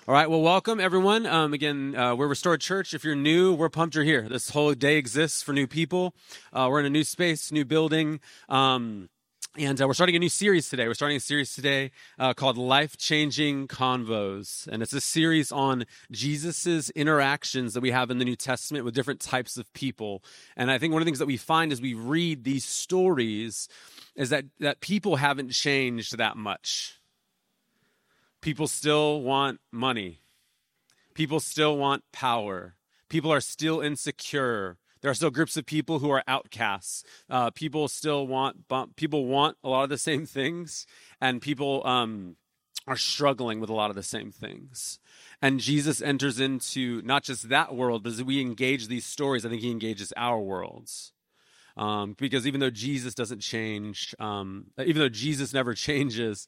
All right, well, welcome everyone. Again, we're Restored Church. If you're new, we're pumped you're here. This whole day exists for new people. We're in a new space, new building, and we're starting a new series today. We're starting a series today called Life-Changing Convos, and it's a series on Jesus's interactions that we have in the New Testament with different types of people. And I think one of the things that we find as we read these stories is that people haven't changed that much. People still want money. People still want power. People are still insecure. There are still groups of people who are outcasts. People want a lot of the same things, and people are struggling with a lot of the same things. And Jesus enters into not just that world, but as we engage these stories, I think he engages our worlds. Because even though Jesus doesn't change, even though Jesus never changes,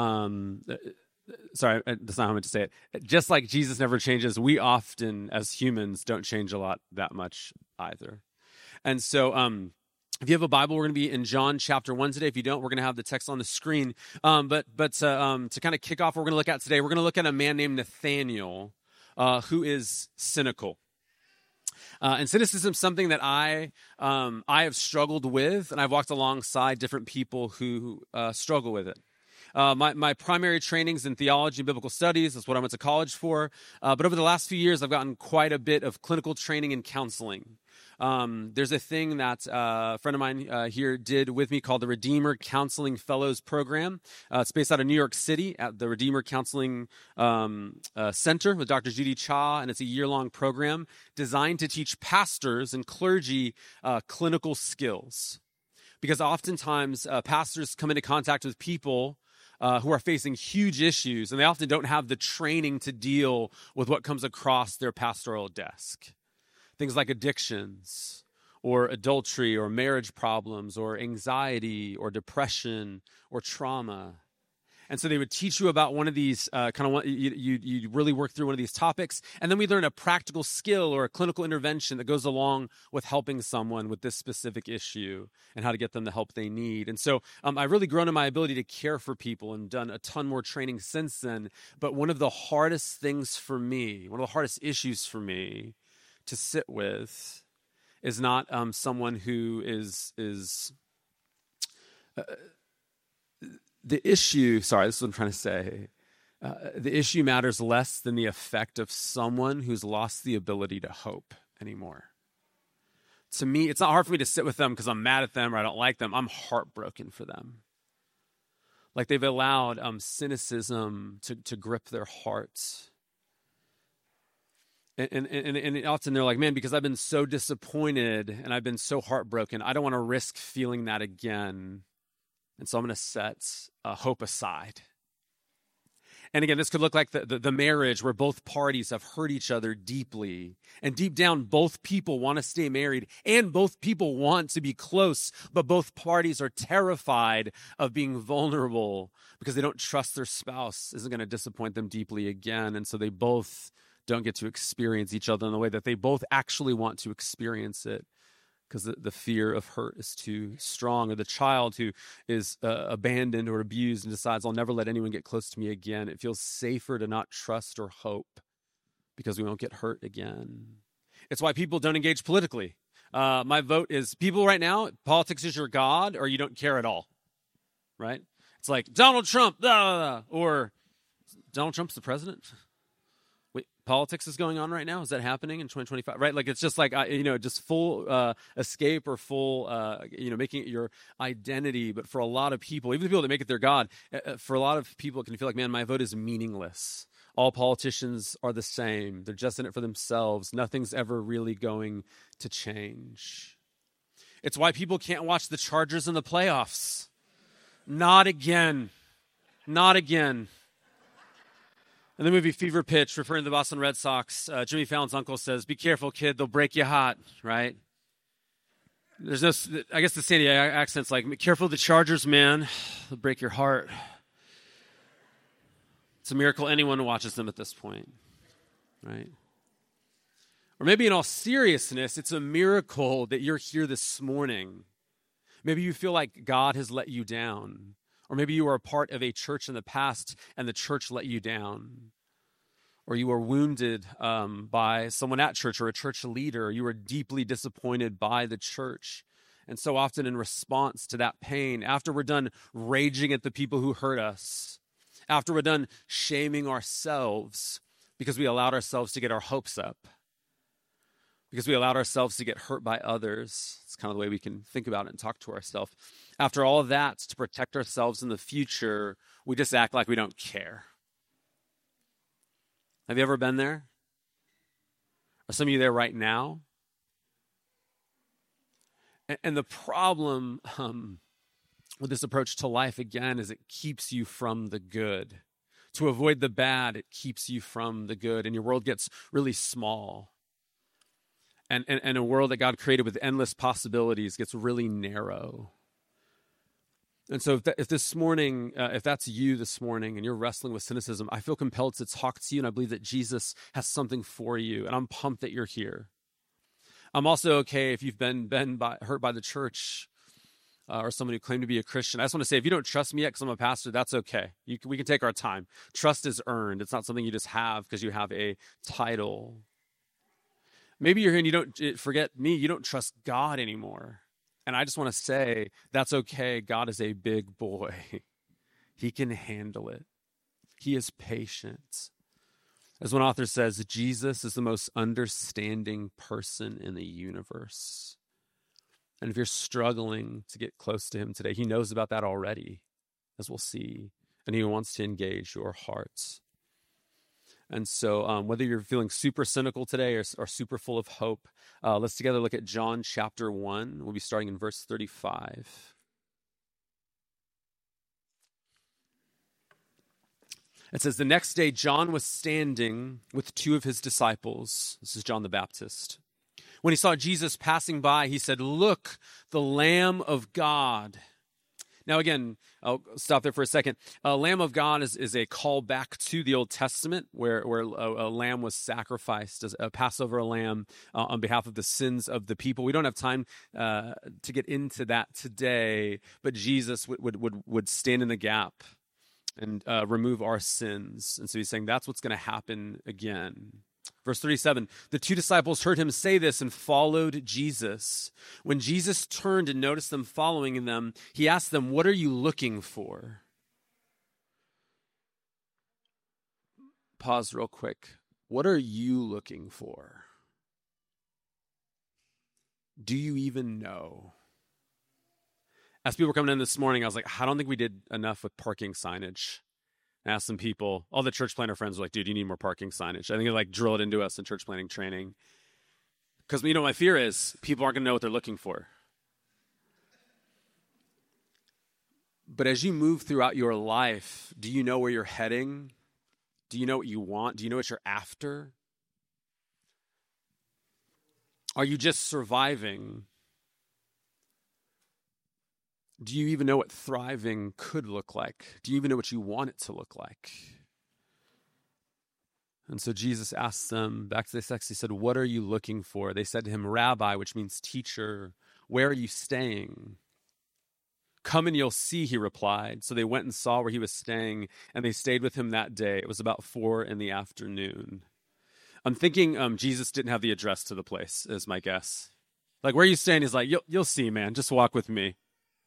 sorry, that's not how I meant to say it. Just like Jesus never changes, we often, as humans, don't change a lot that much either. And so if you have a Bible, we're going to be in John chapter 1 today. If you don't, we're going to have the text on the screen. But to kind of kick off what we're going to look at today, we're going to look at a man named Nathaniel who is cynical. And cynicism is something that I have struggled with, and I've walked alongside different people who struggle with it. My primary training's in theology and biblical studies. That's what I went to college for. But over the last few years, I've gotten quite a bit of clinical training in counseling. There's a thing that a friend of mine here did with me called the Redeemer Counseling Fellows Program. It's based out of New York City at the Redeemer Counseling Center with Dr. Judy Cha, and it's a year-long program designed to teach pastors and clergy clinical skills. Because oftentimes pastors come into contact with people who are facing huge issues, and they often don't have the training to deal with what comes across their pastoral desk. Things like addictions, or adultery, or marriage problems, or anxiety, or depression, or trauma. And so they would teach you about one of these, you really work through one of these topics, and then we learn a practical skill or a clinical intervention that goes along with helping someone with this specific issue and how to get them the help they need. And so I've really grown in my ability to care for people and done a ton more training since then. But one of the hardest things for me, one of the hardest issues for me to sit with is not someone who is the issue, sorry, this is what I'm trying to say. The issue matters less than the effect of someone who's lost the ability to hope anymore. To me, it's not hard for me to sit with them because I'm mad at them or I don't like them. I'm heartbroken for them. Like they've allowed cynicism to grip their hearts. And often they're like, man, because I've been so disappointed and I've been so heartbroken, I don't want to risk feeling that again. And so I'm going to set hope aside. And again, this could look like the marriage where both parties have hurt each other deeply. And deep down, both people want to stay married and both people want to be close, but both parties are terrified of being vulnerable because they don't trust their spouse isn't going to disappoint them deeply again. And so they both don't get to experience each other in the way that they both actually want to experience it. Because the fear of hurt is too strong, or the child who is abandoned or abused and decides, I'll never let anyone get close to me again. It feels safer to not trust or hope because we won't get hurt again. It's why people don't engage politically. My vote is people right now, politics is your God or you don't care at all, right? It's like Donald Trump, or Donald Trump's the president. Wait, politics is going on right now? Is that happening in 2025? Right? Like, it's just like, just full escape or full, making it your identity. But for a lot of people, even the people that make it their God, for a lot of people, it can feel like, man, my vote is meaningless. All politicians are the same. They're just in it for themselves. Nothing's ever really going to change. It's why people can't watch the Chargers in the playoffs. Not again. Not again. In the movie Fever Pitch, referring to the Boston Red Sox, Jimmy Fallon's uncle says, be careful, kid, they'll break you hot, right? There's no, I guess the San Diego accent's like, be careful the Chargers, man, they'll break your heart. It's a miracle anyone watches them at this point, right? Or maybe in all seriousness, it's a miracle that you're here this morning. Maybe you feel like God has let you down. Or maybe you were a part of a church in the past and the church let you down. or you were wounded by someone at church or a church leader, or you were deeply disappointed by the church. And so often in response to that pain, after we're done raging at the people who hurt us, after we're done shaming ourselves because we allowed ourselves to get our hopes up, because we allowed ourselves to get hurt by others, it's kind of the way we can think about it and talk to ourselves. After all of that, to protect ourselves in the future, we just act like we don't care. Have you ever been there? Are some of you there right now? And the problem with this approach to life, again, is it keeps you from the good. To avoid the bad, it keeps you from the good, and your world gets really small. And a world that God created with endless possibilities gets really narrow. And so if this morning, if that's you this morning and you're wrestling with cynicism, I feel compelled to talk to you, and I believe that Jesus has something for you, and I'm pumped that you're here. I'm also okay if you've been hurt by the church or someone who claimed to be a Christian. I just want to say, if you don't trust me yet because I'm a pastor, that's okay. We can take our time. Trust is earned. It's not something you just have because you have a title. Maybe you're here and you don't, forget me, you don't trust God anymore. And I just want to say, that's okay. God is a big boy. He can handle it. He is patient. As one author says, Jesus is the most understanding person in the universe. And if you're struggling to get close to him today, he knows about that already, as we'll see. And he wants to engage your hearts. And so whether you're feeling super cynical today or super full of hope, let's together look at John chapter 1. We'll be starting in verse 35. It says, the next day John was standing with two of his disciples. This is John the Baptist. When he saw Jesus passing by, he said, "Look, the Lamb of God." Now, again, I'll stop there for a second. Lamb of God is a call back to the Old Testament where a lamb was sacrificed as a Passover lamb on behalf of the sins of the people. We don't have time to get into that today, but Jesus would stand in the gap and remove our sins. And so he's saying that's what's going to happen again. Verse 37, the two disciples heard him say this and followed Jesus. When Jesus turned and noticed them following them, he asked them, "What are you looking for?" Pause real quick. What are you looking for? Do you even know? As people were coming in this morning, I was like, I don't think we did enough with parking signage. I asked some people, all the church planner friends were like, dude, you need more parking signage. I think they drill it into us in church planning training. Because, my fear is people aren't going to know what they're looking for. But as you move throughout your life, do you know where you're heading? Do you know what you want? Do you know what you're after? Are you just surviving? Do you even know what thriving could look like? Do you even know what you want it to look like? And so Jesus asked them, back to the text, he said, "What are you looking for?" They said to him, "Rabbi," which means teacher, "where are you staying?" "Come and you'll see," he replied. So they went and saw where he was staying, and they stayed with him that day. It was about 4 p.m. I'm thinking Jesus didn't have the address to the place, is my guess. Like, "Where are you staying?" He's like, you'll see, man. Just walk with me.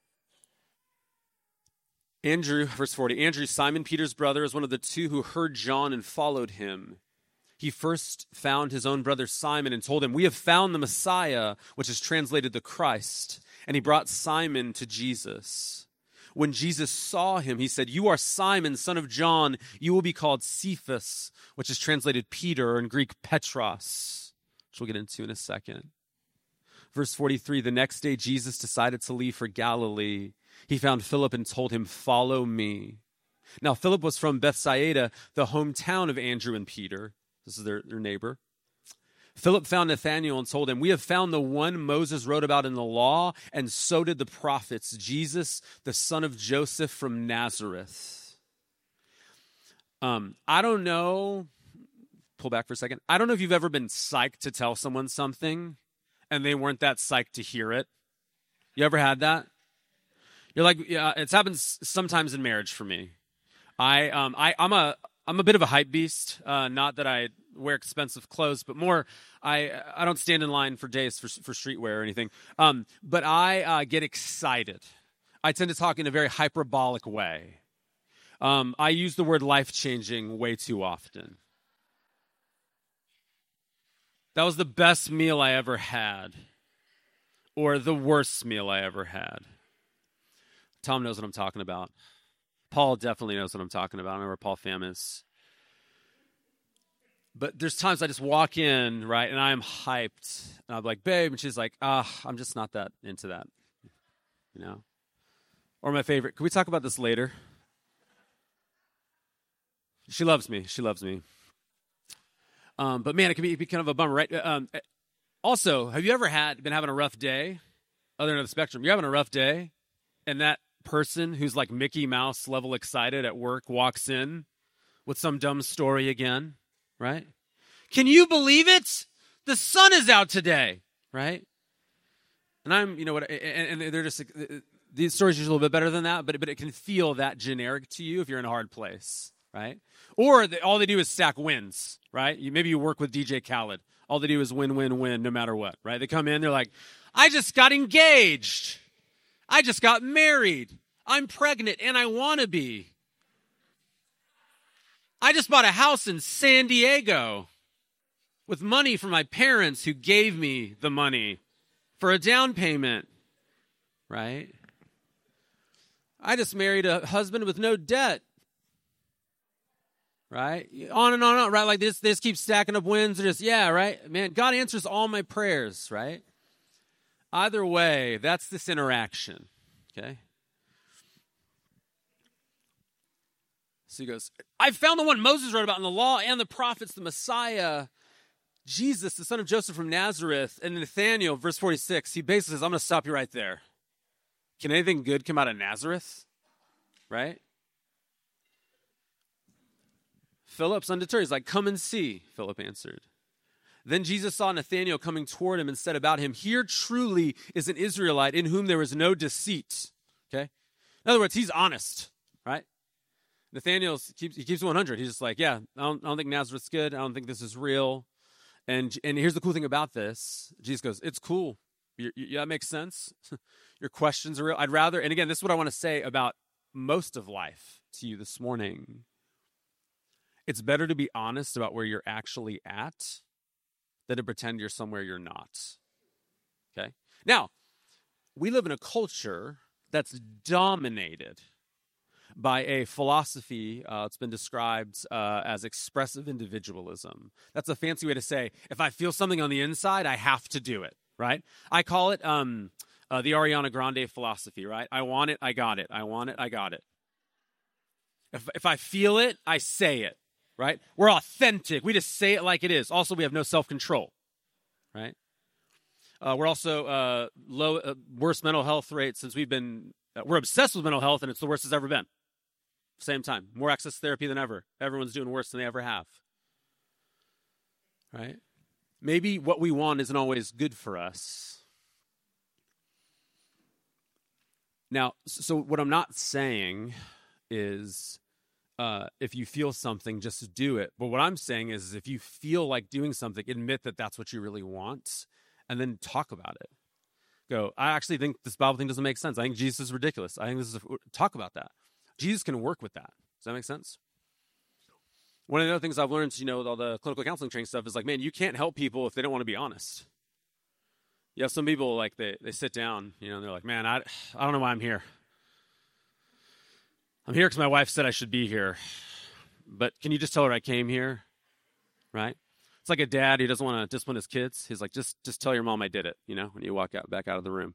Andrew, verse 40, Andrew, Simon Peter's brother, is one of the two who heard John and followed him. He first found his own brother Simon and told him, "We have found the Messiah," which is translated the Christ. And he brought Simon to Jesus. When Jesus saw him, he said, "You are Simon, son of John. You will be called Cephas," which is translated Peter, or in Greek Petros, which we'll get into in a second. Verse 43, the next day Jesus decided to leave for Galilee. He found Philip and told him, "Follow me." Now, Philip was from Bethsaida, the hometown of Andrew and Peter. This is their neighbor. Philip found Nathanael and told him, "We have found the one Moses wrote about in the law, and so did the prophets, Jesus, the son of Joseph from Nazareth." I don't know. Pull back for a second. I don't know if you've ever been psyched to tell someone something, and they weren't that psyched to hear it. You ever had that? You're like, yeah, it's happened sometimes in marriage for me. I'm I'm a bit of a hype beast. Not that I wear expensive clothes, but more I don't stand in line for days for streetwear or anything. But I get excited. I tend to talk in a very hyperbolic way. I use the word life-changing way too often. That was the best meal I ever had, or the worst meal I ever had. Tom knows what I'm talking about. Paul definitely knows what I'm talking about. I remember Paul Pham is. But there's times I just walk in, right, and I'm hyped. And I'm like, babe, and she's like, I'm just not that into that, you know? Or my favorite, can we talk about this later? She loves me. She loves me. But man, it can be kind of a bummer, right? Also, have you ever been having a rough day? Other end of the spectrum, you're having a rough day, and that person who's like Mickey Mouse level excited at work walks in with some dumb story again, right? Can you believe it? The sun is out today, right? And I'm, you know what, and they're just, these stories are usually a little bit better than that, but it can feel that generic to you if you're in a hard place, right? Or all they do is stack wins, right? Maybe you work with DJ Khaled. All they do is win, win, win, no matter what, right? They come in, they're like, I just got engaged. I just got married. I'm pregnant and I want to be. I just bought a house in San Diego with money from my parents who gave me the money for a down payment, right? I just married a husband with no debt. Right? On and on, right? Like this keeps stacking up wins. Just, yeah, right? Man, God answers all my prayers, right? Either way, that's this interaction, okay? So he goes, I found the one Moses wrote about in the law and the prophets, the Messiah, Jesus, the son of Joseph from Nazareth. And Nathanael, verse 46, he basically says, I'm going to stop you right there. Can anything good come out of Nazareth? Right? Philip's undeterred. He's like, come and see, Philip answered. Then Jesus saw Nathanael coming toward him and said about him, here truly is an Israelite in whom there is no deceit. Okay? In other words, he's honest, right? Nathanael keeps 100. He's just like, yeah, I don't think Nazareth's good. I don't think this is real. And here's the cool thing about this. Jesus goes, it's cool. That makes sense. Your questions are real. I'd rather, and again, this is what I want to say about most of life to you this morning. It's better to be honest about where you're actually at than to pretend you're somewhere you're not. Okay? Now, we live in a culture that's dominated by a philosophy it's been described as expressive individualism. That's a fancy way to say, if I feel something on the inside, I have to do it, right? I call it the Ariana Grande philosophy, right? I want it, I got it. I want it, I got it. If I feel it, I say it. Right? We're authentic. We just say it like it is. Also, we have no self-control, right? We're also worst mental health rate since we're obsessed with mental health, and it's the worst it's ever been. Same time. More access to therapy than ever. Everyone's doing worse than they ever have, right? Maybe what we want isn't always good for us. Now, so what I'm not saying is if you feel something, just do it. But what I'm saying is if you feel like doing something, admit that that's what you really want, and then talk about it. Go, I actually think this Bible thing doesn't make sense. I think Jesus is ridiculous. I think talk about that. Jesus can work with that. Does that make sense? One of the other things I've learned, with all the clinical counseling training stuff is like, man, you can't help people if they don't want to be honest. Yeah, some people, like, they sit down, and they're like, man, I don't know why I'm here. I'm here because my wife said I should be here. But can you just tell her I came here? Right? It's like a dad who doesn't want to discipline his kids. He's like, just tell your mom I did it, when you walk back out of the room.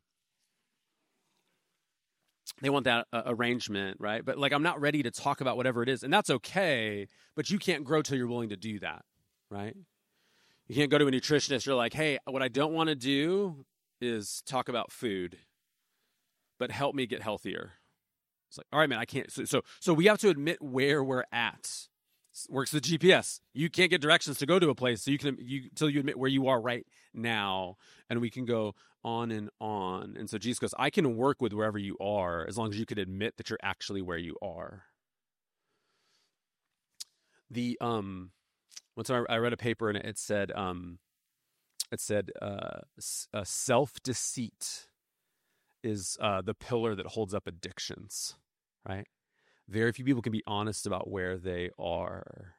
They want that arrangement, right? But like, I'm not ready to talk about whatever it is. And that's okay, but you can't grow till you're willing to do that, right? You can't go to a nutritionist. You're like, hey, what I don't want to do is talk about food, but help me get healthier. It's like, all right, man, I can't. So we have to admit where we're at. It works with GPS. You can't get directions to go to a place, so till you admit where you are right now, and we can go on and on. And so Jesus goes, I can work with wherever you are as long as you can admit that you're actually where you are. The once I read a paper and it said self-deceit is the pillar that holds up addictions, right? Very few people can be honest about where they are.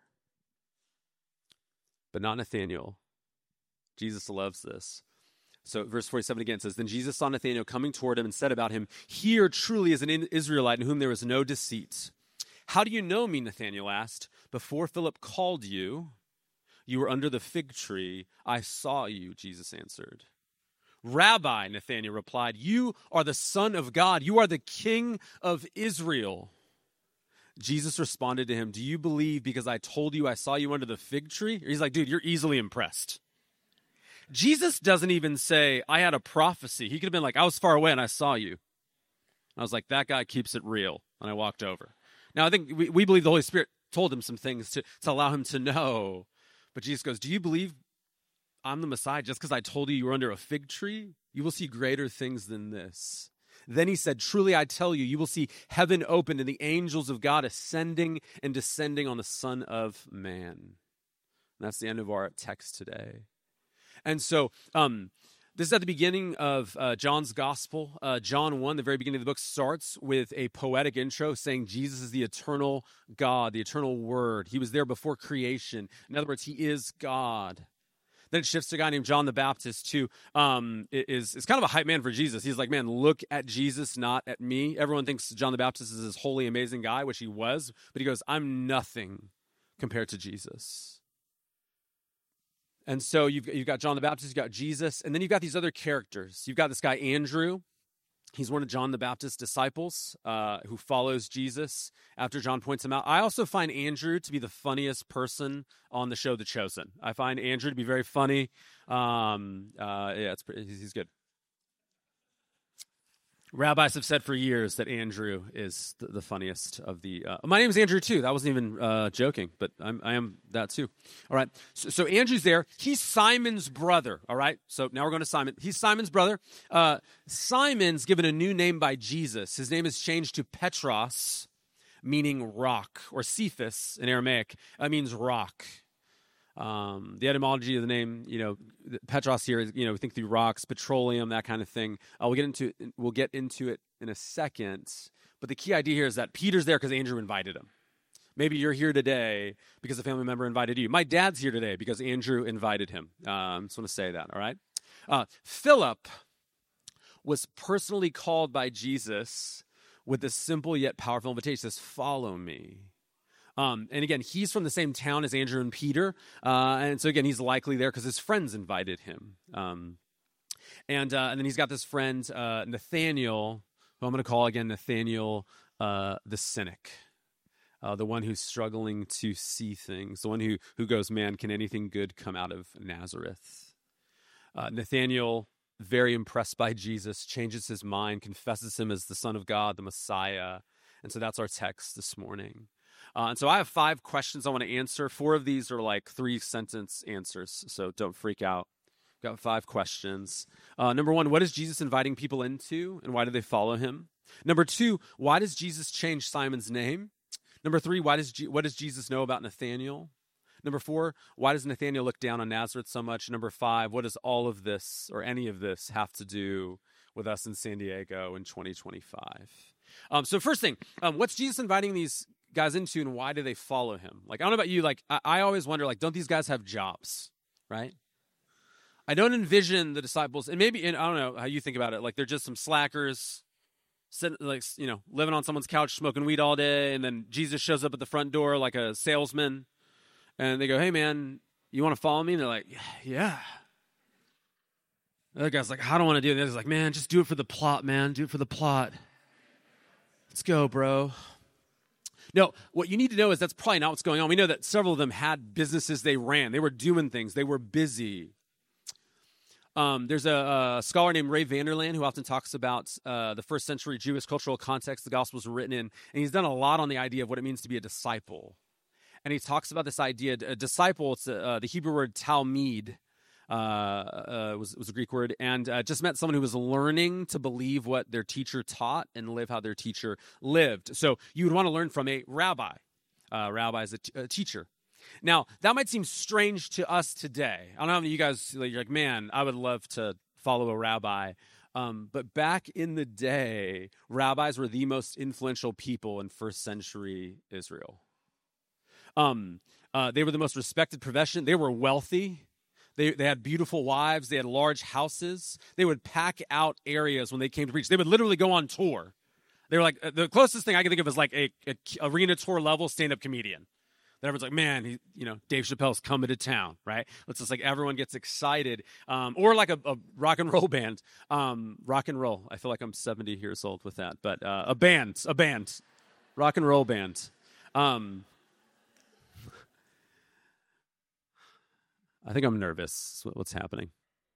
But not Nathanael. Jesus loves this. So verse 47 again says, Then Jesus saw Nathanael coming toward him and said about him, Here truly is an Israelite in whom there is no deceit. How do you know me, Nathanael asked. Before Philip called you, you were under the fig tree. I saw you, Jesus answered. Rabbi, Nathanael replied, You are the Son of God. You are the King of Israel. Jesus responded to him, Do you believe because I told you I saw you under the fig tree? He's like, dude, you're easily impressed. Jesus doesn't even say, I had a prophecy. He could have been like, I was far away and I saw you. I was like, that guy keeps it real. And I walked over. Now, I think we believe the Holy Spirit told him some things to allow him to know. But Jesus goes, do you believe I'm the Messiah just because I told you were under a fig tree? You will see greater things than this. Then he said, Truly I tell you, you will see heaven opened and the angels of God ascending and descending on the Son of Man. And that's the end of our text today. And so this is at the beginning of John's Gospel. John 1, the very beginning of the book, starts with a poetic intro saying Jesus is the eternal God, the eternal Word. He was there before creation. In other words, he is God. Then it shifts to a guy named John the Baptist, who is kind of a hype man for Jesus. He's like, man, look at Jesus, not at me. Everyone thinks John the Baptist is this holy, amazing guy, which he was. But he goes, I'm nothing compared to Jesus. And so you've got John the Baptist, you've got Jesus, and then you've got these other characters. You've got this guy, Andrew. He's one of John the Baptist's disciples who follows Jesus after John points him out. I also find Andrew to be the funniest person on the show The Chosen. I find Andrew to be very funny. He's good. Rabbis have said for years that Andrew is the funniest of the... my name is Andrew, too. That wasn't even joking, but I am that, too. All right, so Andrew's there. He's Simon's brother, all right? So now we're going to Simon. He's Simon's brother. Simon's given a new name by Jesus. His name is changed to Petros, meaning rock, or Cephas in Aramaic. That means rock. The etymology of the name, Petros here is, we think through rocks, petroleum, that kind of thing. We'll get into it in a second. But the key idea here is that Peter's there because Andrew invited him. Maybe you're here today because a family member invited you. My dad's here today because Andrew invited him. I just want to say that, all right? Philip was personally called by Jesus with this simple yet powerful invitation. He says, follow me. And again, he's from the same town as Andrew and Peter. And so again, he's likely there because his friends invited him. And then he's got this friend, Nathanael, who I'm going to call again Nathanael the cynic, the one who's struggling to see things, the one who goes, man, can anything good come out of Nazareth? Nathanael, very impressed by Jesus, changes his mind, confesses him as the Son of God, the Messiah. And so that's our text this morning. And so I have 5 questions I want to answer. 4 of these are like 3-sentence answers, so don't freak out. Got 5 questions. Number 1, what is Jesus inviting people into, and why do they follow him? Number 2, why does Jesus change Simon's name? Number 3, what does Jesus know about Nathanael? Number 4, why does Nathanael look down on Nazareth so much? Number 5, what does all of this, or any of this, have to do with us in San Diego in 2025? So first thing, what's Jesus inviting these guys into, and why do they follow him? Like, I don't know about you, like, I always wonder, like, don't these guys have jobs, right? I don't envision the disciples, and I don't know how you think about it, like, they're just some slackers, sitting, like, living on someone's couch, smoking weed all day, and then Jesus shows up at the front door like a salesman, and they go, hey, man, you want to follow me? And they're like, yeah. The other guy's like, I don't want to do this. He's like, man, just do it for the plot, man. Do it for the plot. Let's go, bro. No, what you need to know is that's probably not what's going on. We know that several of them had businesses they ran. They were doing things. They were busy. There's a scholar named Ray Vander Laan who often talks about the first century Jewish cultural context the Gospels were written in, and he's done a lot on the idea of what it means to be a disciple. And he talks about this idea, a disciple, it's the Hebrew word talmid, was a Greek word, and just meant someone who was learning to believe what their teacher taught and live how their teacher lived. So you would want to learn from a rabbi. Rabbi is a teacher. Now, that might seem strange to us today. I don't know if you guys, you're like, man, I would love to follow a rabbi. But back in the day, rabbis were the most influential people in first century Israel. They were the most respected profession. They were wealthy. They had beautiful wives. They had large houses. They would pack out areas when they came to preach. They would literally go on tour. They were like, the closest thing I can think of is like a arena tour level stand-up comedian. That everyone's like, man, Dave Chappelle's coming to town, right? It's just like everyone gets excited. Or like a rock and roll band. Rock and roll. I feel like I'm 70 years old with that. But a band. Rock and roll band. I think I'm nervous. What's happening?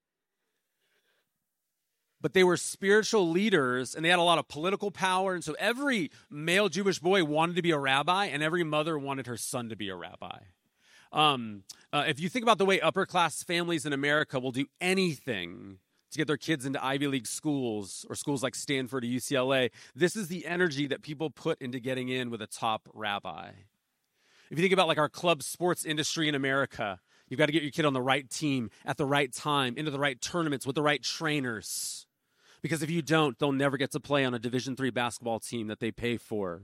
But they were spiritual leaders, and they had a lot of political power. And so every male Jewish boy wanted to be a rabbi, and every mother wanted her son to be a rabbi. If you think about the way upper-class families in America will do anything to get their kids into Ivy League schools or schools like Stanford or UCLA, this is the energy that people put into getting in with a top rabbi. If you think about like our club sports industry in America, you've got to get your kid on the right team at the right time, into the right tournaments with the right trainers. Because if you don't, they'll never get to play on a Division III basketball team that they pay for.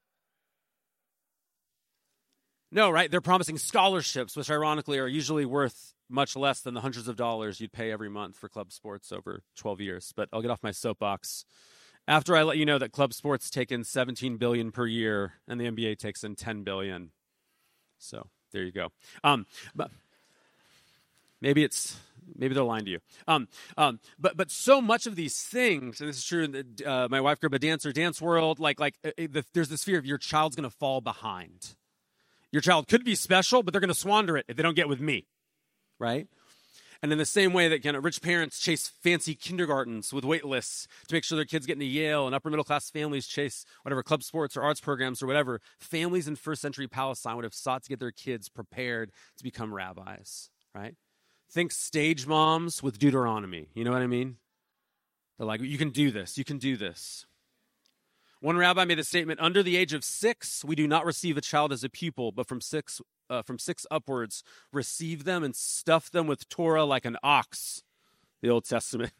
No, right? They're promising scholarships, which ironically are usually worth much less than the hundreds of dollars you'd pay every month for club sports over 12 years. But I'll get off my soapbox after I let you know that club sports take in $17 billion per year and the NBA takes in $10 billion. So there you go. But maybe they're lying to you. But so much of these things, and this is true in my wife grew up a dancer, dance world, there's this fear of your child's going to fall behind. Your child could be special, but they're going to squander it if they don't get with me, right? And in the same way that rich parents chase fancy kindergartens with wait lists to make sure their kids get into Yale, and upper middle class families chase whatever club sports or arts programs or whatever, families in first century Palestine would have sought to get their kids prepared to become rabbis, right? Think stage moms with Deuteronomy. You know what I mean? They're like, you can do this. You can do this. One rabbi made the statement, under the age of 6, we do not receive a child as a pupil, but from six upwards, receive them and stuff them with Torah like an ox, the Old Testament.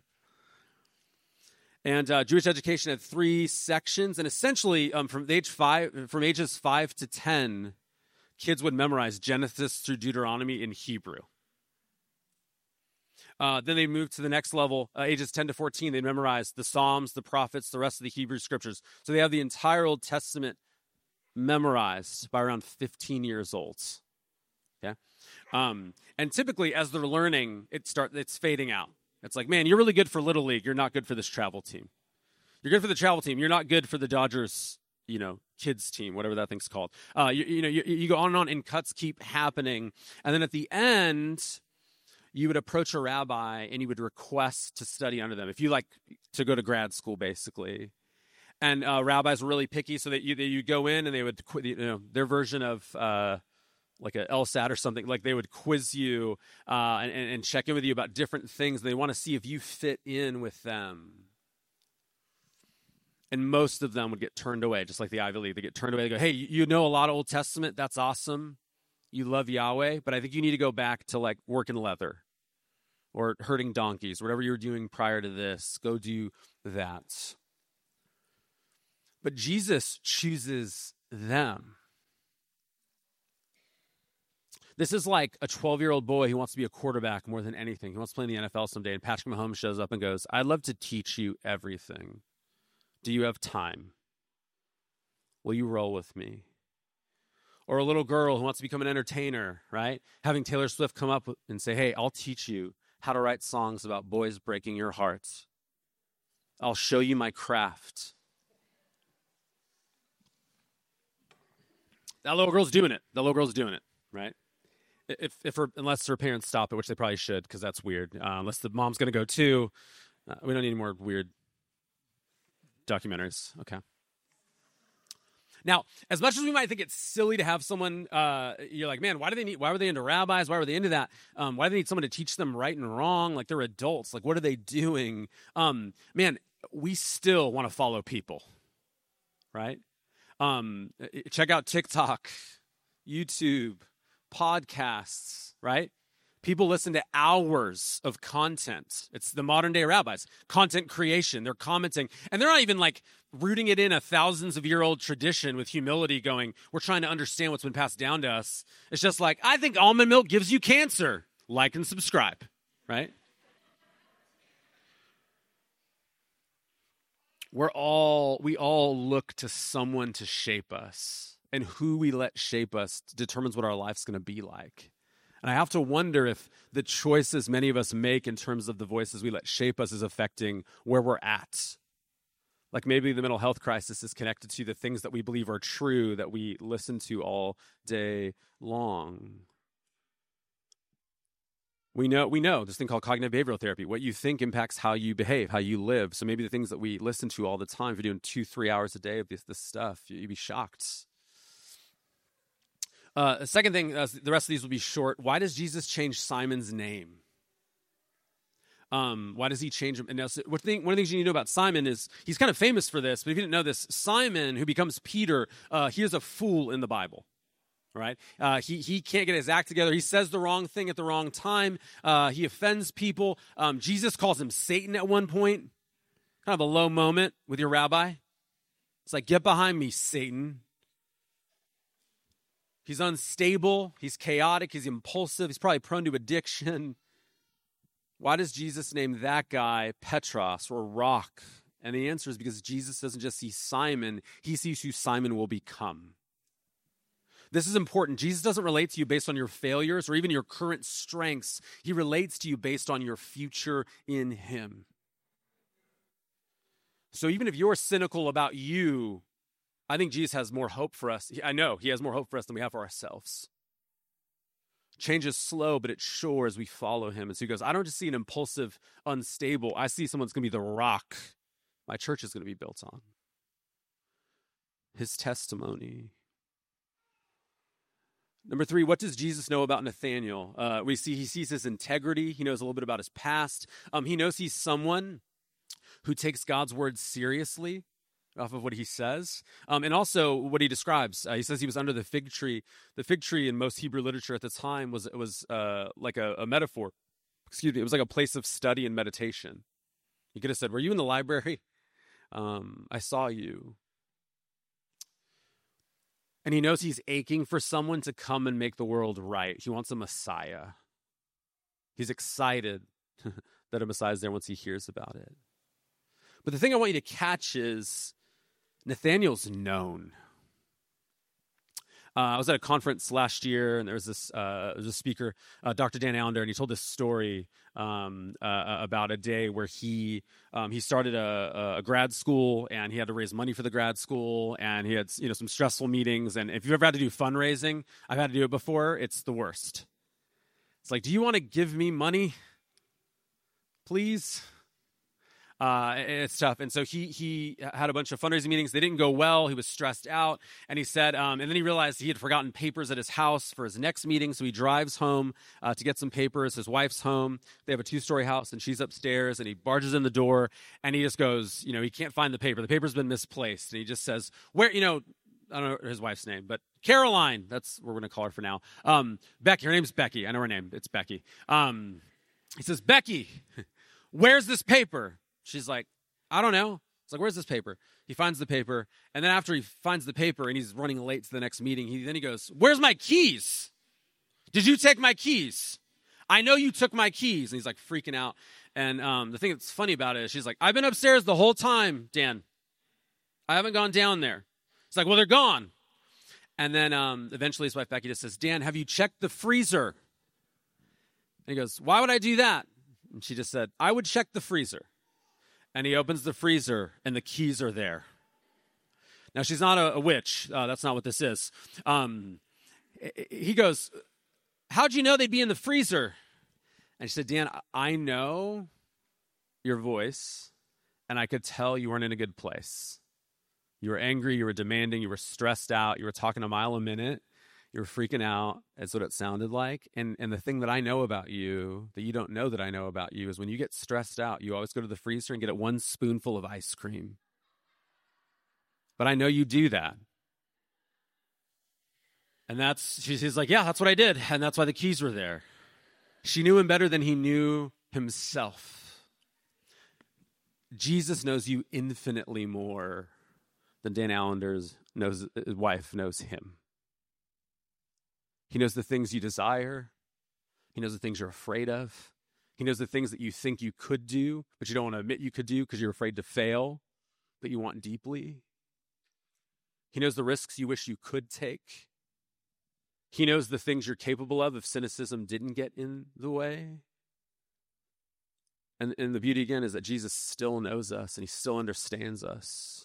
And Jewish education had 3 sections, and essentially from ages 5 to 10, kids would memorize Genesis through Deuteronomy in Hebrew. Then they moved to the next level, ages 10 to 14. They memorized the Psalms, the prophets, the rest of the Hebrew scriptures. So they have the entire Old Testament memorized by around 15 years old. Okay, and typically as they're learning, it's fading out. It's like, man, you're really good for Little League. You're not good for this travel team. You're good for the travel team. You're not good for the Dodgers, kids team, whatever that thing's called. You go on and on, and cuts keep happening. And then at the end, you would approach a rabbi and you would request to study under them. If you like to go to grad school, basically. And rabbis were really picky, so that you go in and they would, their version of like a LSAT or something, like they would quiz you and check in with you about different things. They want to see if you fit in with them. And most of them would get turned away, just like the Ivy League. They get turned away. They go, hey, you know a lot of Old Testament. That's awesome. You love Yahweh, but I think you need to go back to like working leather or herding donkeys, whatever you were doing prior to this. Go do that. But Jesus chooses them. This is like a 12-year-old boy who wants to be a quarterback more than anything. He wants to play in the NFL someday, and Patrick Mahomes shows up and goes, I'd love to teach you everything. Do you have time? Will you roll with me? Or a little girl who wants to become an entertainer, right? Having Taylor Swift come up and say, hey, I'll teach you how to write songs about boys breaking your hearts. I'll show you my craft. That little girl's doing it. Right? Unless her parents stop it, which they probably should, because that's weird. Unless the mom's going to go too. We don't need any more weird documentaries. Okay. Now, as much as we might think it's silly to have someone, you're like, man, why were they into rabbis? Why were they into that? Why do they need someone to teach them right and wrong? Like, they're adults. Like, what are they doing? Man, we still want to follow people, right? Check out TikTok, YouTube, podcasts, right? People listen to hours of content. It's the modern day rabbis, content creation. They're commenting, and they're not even like rooting it in a thousands of year old tradition with humility going, we're trying to understand what's been passed down to us. It's just like, I think almond milk gives you cancer. Like and subscribe, right? We all look to someone to shape us, and who we let shape us determines what our life's going to be like. And I have to wonder if the choices many of us make in terms of the voices we let shape us is affecting where we're at. Like maybe the mental health crisis is connected to the things that we believe are true that we listen to all day long. We know this thing called cognitive behavioral therapy. What you think impacts how you behave, how you live. So maybe the things that we listen to all the time, if you're doing 2-3 hours a day of this stuff, you'd be shocked. The second thing, the rest of these will be short. Why does Jesus change Simon's name? Why does he change him? And now, one of the things you need to know about Simon is he's kind of famous for this, but if you didn't know this, Simon, who becomes Peter, he is a fool in the Bible. Right? He can't get his act together. He says the wrong thing at the wrong time. He offends people. Jesus calls him Satan at one point. Kind of a low moment with your rabbi. It's like, get behind me, Satan. He's unstable. He's chaotic. He's impulsive. He's probably prone to addiction. Why does Jesus name that guy Petros or Rock? And the answer is because Jesus doesn't just see Simon. He sees who Simon will become. This is important. Jesus doesn't relate to you based on your failures or even your current strengths. He relates to you based on your future in him. So even if you're cynical about you, I think Jesus has more hope for us. I know he has more hope for us than we have for ourselves. Change is slow, but it's sure as we follow him. And so he goes, I don't just see an impulsive, unstable. I see someone that's going to be the rock my church is going to be built on. His testimony. Number 3, what does Jesus know about Nathanael? He sees his integrity. He knows a little bit about his past. He knows he's someone who takes God's word seriously off of what he says. And also what he describes. He says he was under the fig tree. The fig tree in most Hebrew literature at the time was like a metaphor. Excuse me. It was like a place of study and meditation. He could have said, were you in the library? I saw you. And he knows he's aching for someone to come and make the world right. He wants a Messiah. He's excited that a Messiah is there once he hears about it. But the thing I want you to catch is Nathanael's known. I was at a conference last year, and there was a speaker, Dr. Dan Allender, and he told this story about a day where he started a grad school, and he had to raise money for the grad school, and he had some stressful meetings. And if you've ever had to do fundraising, I've had to do it before. It's the worst. It's like, do you want to give me money, please? It's tough. And so he had a bunch of fundraising meetings. They didn't go well. He was stressed out. And he said, and then he realized he had forgotten papers at his house for his next meeting. So he drives home to get some papers. His wife's home. They have a 2-story house, and she's upstairs. And he barges in the door, and he just goes, he can't find the paper. The paper's been misplaced. And he just says, where, I don't know his wife's name, but Caroline, that's what we're going to call her for now. Becky, her name's Becky. I know her name. It's Becky. He says, Becky, where's this paper? She's like, I don't know. It's like, where's this paper? He finds the paper. And then after he finds the paper and he's running late to the next meeting, he goes, where's my keys? Did you take my keys? I know you took my keys. And he's like freaking out. And the thing that's funny about it is she's like, I've been upstairs the whole time, Dan. I haven't gone down there. It's like, well, they're gone. And then eventually his wife Becky just says, Dan, have you checked the freezer? And he goes, why would I do that? And she just said, I would check the freezer. And he opens the freezer, and the keys are there. Now, she's not a witch. That's not what this is. He goes, how'd you know they'd be in the freezer? And she said, Dan, I know your voice, and I could tell you weren't in a good place. You were angry, you were demanding, you were stressed out, you were talking a mile a minute. You were freaking out. That's what it sounded like. And the thing that I know about you, that you don't know that I know about you, is when you get stressed out, you always go to the freezer and get 1 spoonful of ice cream. But I know you do that. And she's like, yeah, that's what I did. And that's why the keys were there. She knew him better than he knew himself. Jesus knows you infinitely more than Dan Allender's his wife knows him. He knows the things you desire. He knows the things you're afraid of. He knows the things that you think you could do, but you don't want to admit you could do because you're afraid to fail, but you want deeply. He knows the risks you wish you could take. He knows the things you're capable of if cynicism didn't get in the way. And the beauty, again, is that Jesus still knows us and he still understands us.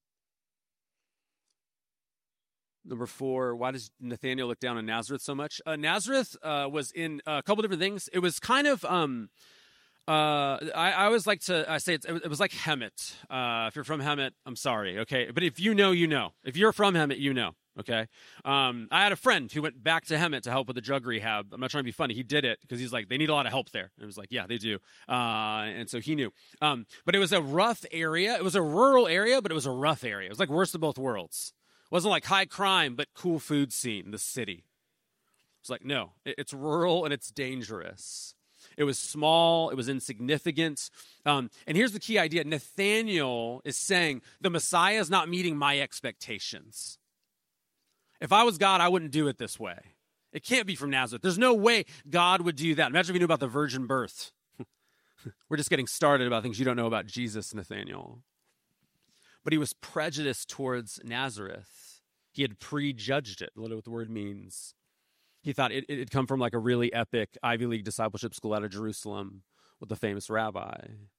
Number 4, why does Nathanael look down on Nazareth so much? Nazareth was in a couple different things. It was kind of, I always like to say it was like Hemet. If you're from Hemet, I'm sorry, okay? But if you know, you know. If you're from Hemet, you know. Okay. I had a friend who went back to Hemet to help with the drug rehab. I'm not trying to be funny. He did it because he's like, they need a lot of help there. And it was like, yeah, they do. And so he knew. But it was a rough area. It was a rural area, but it was a rough area. It was like worst of both worlds. It wasn't like high crime, but cool food scene, the city. It's like, no, it's rural and it's dangerous. It was small. It was insignificant. And here's the key idea. Nathanael is saying the Messiah is not meeting my expectations. If I was God, I wouldn't do it this way. It can't be from Nazareth. There's no way God would do that. Imagine if you knew about the virgin birth. We're just getting started about things you don't know about Jesus, Nathanael. But he was prejudiced towards Nazareth. He had prejudged it, literally what the word means. He thought it'd come from like a really epic Ivy League discipleship school out of Jerusalem with a famous rabbi.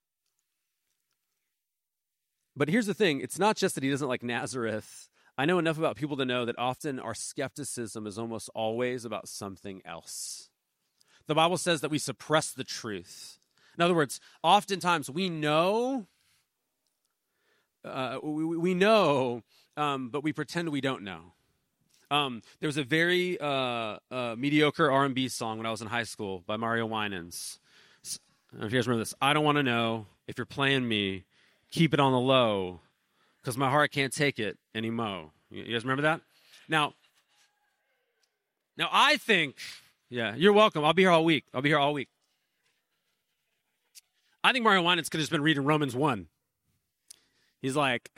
But here's the thing. It's not just that he doesn't like Nazareth. I know enough about people to know that often our skepticism is almost always about something else. The Bible says that we suppress the truth. In other words, oftentimes we know, but we pretend we don't know. There was a very mediocre R&B song when I was in high school by Mario Winans. I don't know if you guys remember this. I don't want to know if you're playing me. Keep it on the low, because my heart can't take it anymore. You guys remember that? Now I think, yeah, you're welcome. I'll be here all week. I think Mario Winans could have just been reading Romans 1. He's like,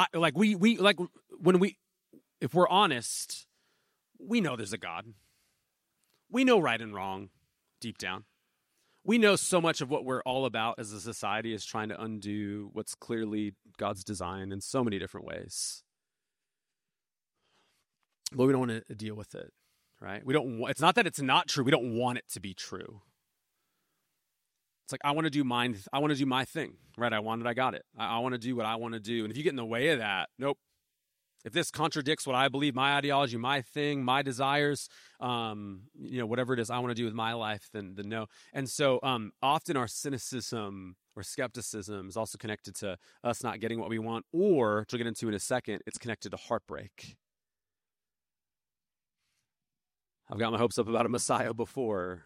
if we're honest, we know there's a God. We know right and wrong deep down. We know so much of what we're all about as a society is trying to undo what's clearly God's design in so many different ways. But we don't want to deal with it, right? It's not that it's not true. We don't want it to be true. It's like, I want to do my thing, right? I want it, I got it. I want to do what I want to do. And if you get in the way of that, nope. If this contradicts what I believe, my ideology, my thing, my desires, whatever it is I want to do with my life, then no. And so often our cynicism or skepticism is also connected to us not getting what we want, or, which we'll get into in a second, it's connected to heartbreak. I've got my hopes up about a Messiah before.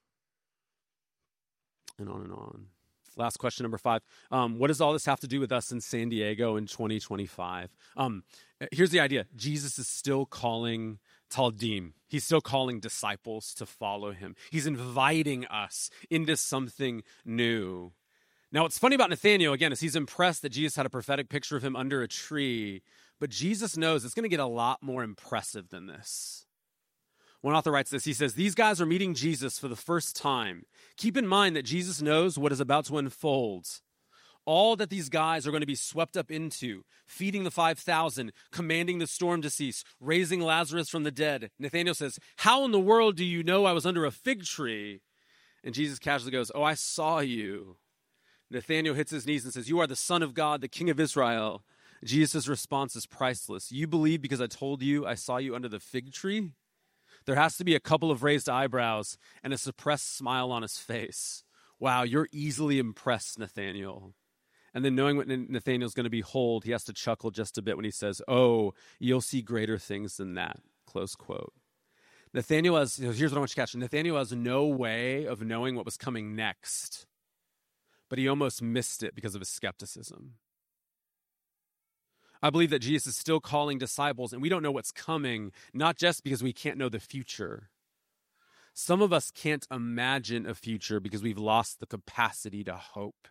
And on and on. Last question, number 5. What does all this have to do with us in San Diego in 2025? Here's the idea. Jesus is still calling Taldim. He's still calling disciples to follow him. He's inviting us into something new. Now, what's funny about Nathanael, again, is he's impressed that Jesus had a prophetic picture of him under a tree. But Jesus knows it's going to get a lot more impressive than this. One author writes this. He says, these guys are meeting Jesus for the first time. Keep in mind that Jesus knows what is about to unfold. All that these guys are going to be swept up into, feeding the 5,000, commanding the storm to cease, raising Lazarus from the dead. Nathanael says, how in the world do you know I was under a fig tree? And Jesus casually goes, oh, I saw you. Nathanael hits his knees and says, you are the Son of God, the King of Israel. Jesus' response is priceless. You believe because I told you I saw you under the fig tree? There has to be a couple of raised eyebrows and a suppressed smile on his face. Wow, you're easily impressed, Nathanael. And then knowing what Nathanael's going to behold, he has to chuckle just a bit when he says, oh, you'll see greater things than that, close quote. Nathanael has, here's what I want you to catch. Nathanael has no way of knowing what was coming next, but he almost missed it because of his skepticism. I believe that Jesus is still calling disciples, and we don't know what's coming, not just because we can't know the future. Some of us can't imagine a future because we've lost the capacity to hope.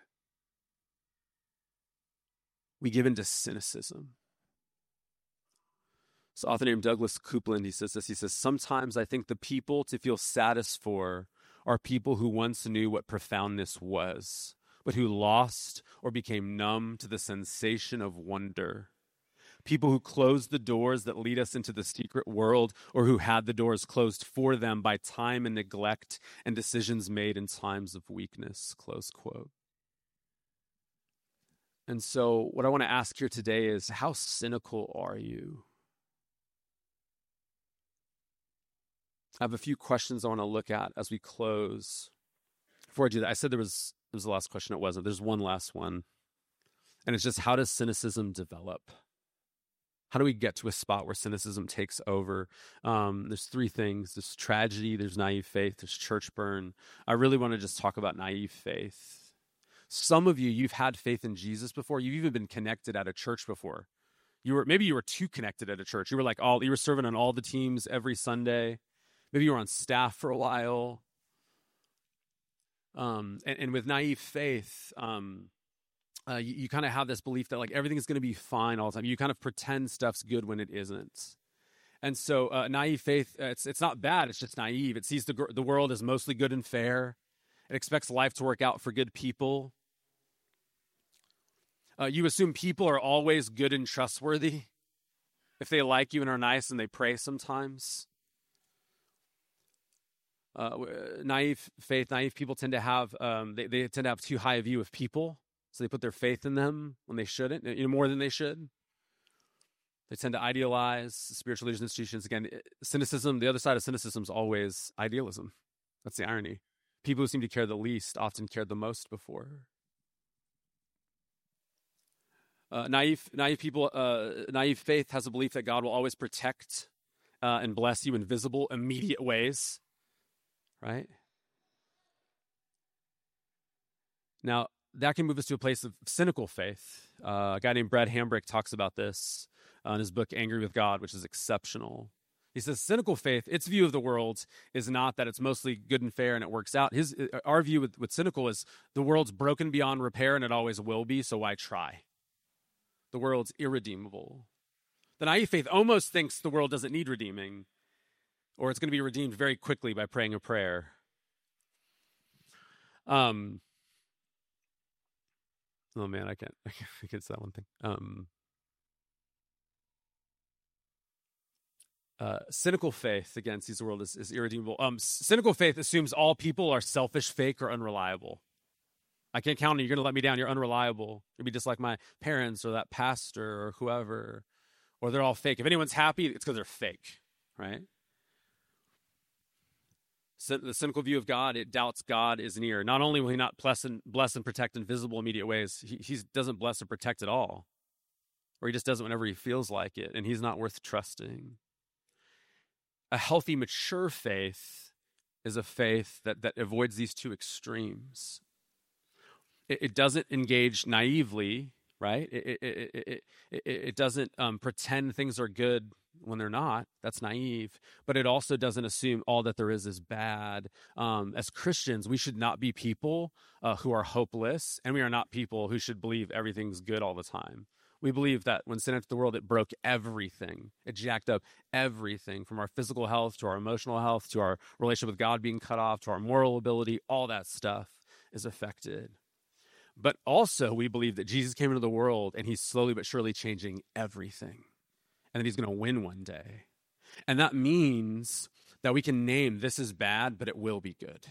We give into cynicism. This author named Douglas Coupland, he says this. He says, sometimes I think the people to feel saddest for are people who once knew what profoundness was, but who lost or became numb to the sensation of wonder. People who closed the doors that lead us into the secret world, or who had the doors closed for them by time and neglect and decisions made in times of weakness, close quote. And so what I want to ask here today is, how cynical are you? I have a few questions I want to look at as we close. Before I do that, I said there was the last question. It wasn't. There's one last one. And it's just, how does cynicism develop? How do we get to a spot where cynicism takes over? There's three things. There's tragedy, there's naive faith, there's church burn. I really want to just talk about naive faith. Some of you, you've had faith in Jesus before. You've even been connected at a church before. Maybe you were too connected at a church. You were serving on all the teams every Sunday. Maybe you were on staff for a while. And with naive faith, you kind of have this belief that like everything is going to be fine all the time. You kind of pretend stuff's good when it isn't. And so naive faith, it's not bad. It's just naive. It sees the world as mostly good and fair. It expects life to work out for good people. You assume people are always good and trustworthy if they like you and are nice and they pray sometimes. Naive people tend to have they tend to have too high a view of people, so they put their faith in them when they shouldn't, more than they should. They tend to idealize spiritual leaders and institutions. Again, cynicism, the other side of cynicism is always idealism. That's the irony. People who seem to care the least often cared the most before. Naive faith has a belief that God will always protect and bless you in visible, immediate ways. Right? Now, that can move us to a place of cynical faith. A guy named Brad Hambrick talks about this in his book, Angry with God, which is exceptional. He says, cynical faith, its view of the world is not that it's mostly good and fair and it works out. Our view with cynical is the world's broken beyond repair and it always will be, so why try? The world's irredeemable. The naive faith almost thinks the world doesn't need redeeming, or it's going to be redeemed very quickly by praying a prayer. Oh man, I can't say that one thing. Cynical faith, again, sees the world as irredeemable. Cynical faith assumes all people are selfish, fake, or unreliable. I can't count on you. You're going to let me down. You're unreliable. You'll be just like my parents or that pastor or whoever, or they're all fake. If anyone's happy, it's because they're fake, right? The cynical view of God, it doubts God is near. Not only will he not bless and protect in visible, immediate ways, he doesn't bless or protect at all. Or he just does it whenever he feels like it, and he's not worth trusting. A healthy, mature faith is a faith that avoids these two extremes. It doesn't engage naively, right? It doesn't pretend things are good when they're not. That's naive. But it also doesn't assume all that there is bad. As Christians, we should not be people who are hopeless, and we are not people who should believe everything's good all the time. We believe that when sin entered the world, it broke everything. It jacked up everything, from our physical health to our emotional health to our relationship with God being cut off to our moral ability. All that stuff is affected. But also, we believe that Jesus came into the world and he's slowly but surely changing everything, and that he's going to win one day. And that means that we can name this is bad, but it will be good.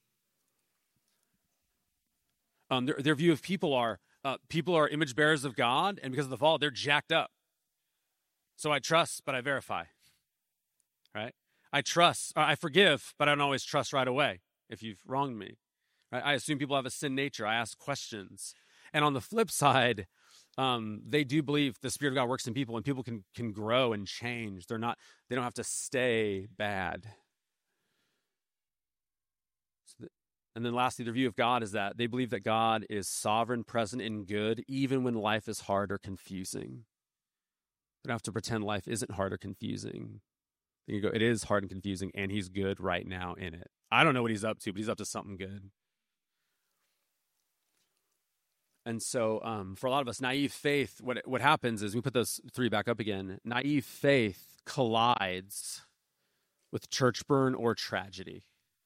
Their view of people are image bearers of God, and because of the fall, they're jacked up. So I trust, but I verify. Right? I forgive, but I don't always trust right away if you've wronged me. Right? I assume people have a sin nature. I ask questions. And on the flip side, they do believe the Spirit of God works in people, and people can grow and change. They don't have to stay bad. And then lastly, their view of God is that they believe that God is sovereign, present, and good, even when life is hard or confusing. We don't have to pretend life isn't hard or confusing. Then you go, it is hard and confusing, and he's good right now in it. I don't know what he's up to, but he's up to something good. And so for a lot of us, naive faith, what happens is, we put those 3 back up again, naive faith collides with church burn or tragedy.